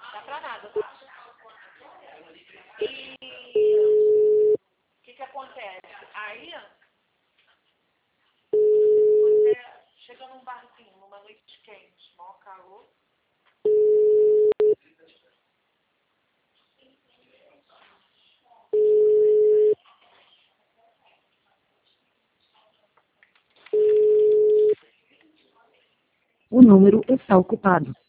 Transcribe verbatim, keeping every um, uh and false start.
Dá pra nada, tá? E o que que acontece? Aí, você chega num barzinho, numa noite quente, maior calor. O número está ocupado.